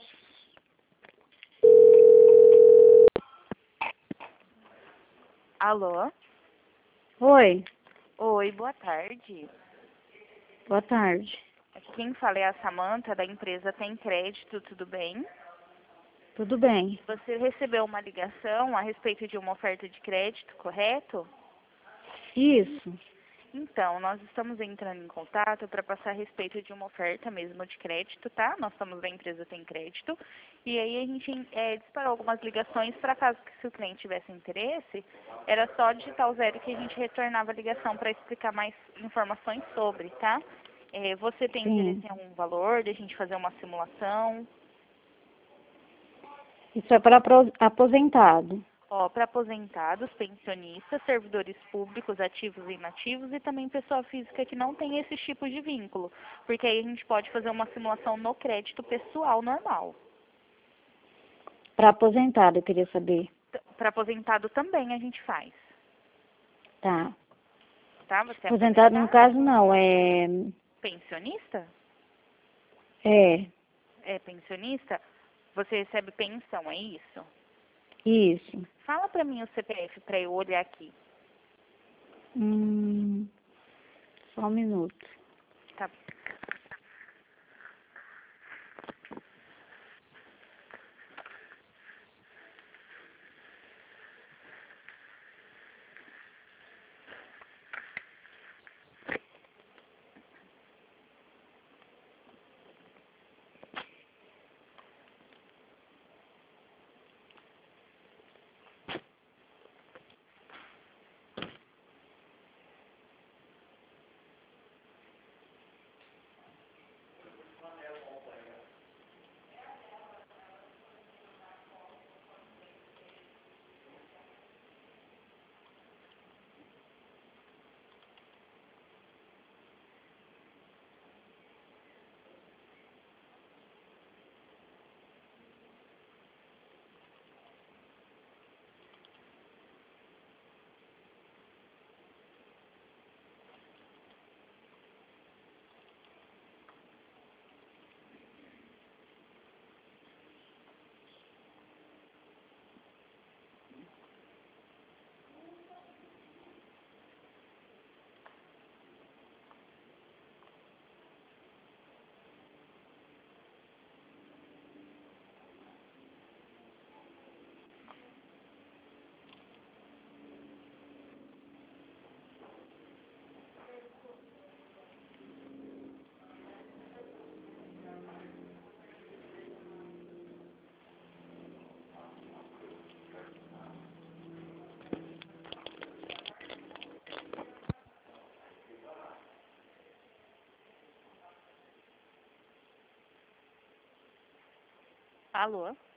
Alô? Oi, Oi, boa tarde. boa tarde. Aqui quem fala é a Samanta, da empresa Tem Crédito, tudo bem? Tudo bem? Você recebeu uma ligação a respeito de uma oferta de crédito, correto? Isso. Então, nós estamos entrando em contato para passar a respeito de uma oferta mesmo de crédito, tá? Nós somos da empresa Tem Crédito. E aí a gente disparou algumas ligações para caso que se o cliente tivesse interesse, era só digitar o zero que a gente retornava a ligação para explicar mais informações sobre, tá? Você tem Sim. interesse em algum valor, de a gente fazer uma simulação? Isso é para aposentado. Ó, para aposentados, pensionistas, servidores públicos, ativos e inativos e também pessoa física que não tem esses tipos de vínculo, porque aí a gente pode fazer uma simulação no crédito pessoal normal. Para aposentado, eu queria saber. Para aposentado também a gente faz, Tá. tá? Você é Aposentado, no caso, não. pensionista? É. É pensionista? Você recebe pensão, é isso? Isso. Fala para mim o CPF para eu olhar aqui. Só um minuto. Tá. Alô?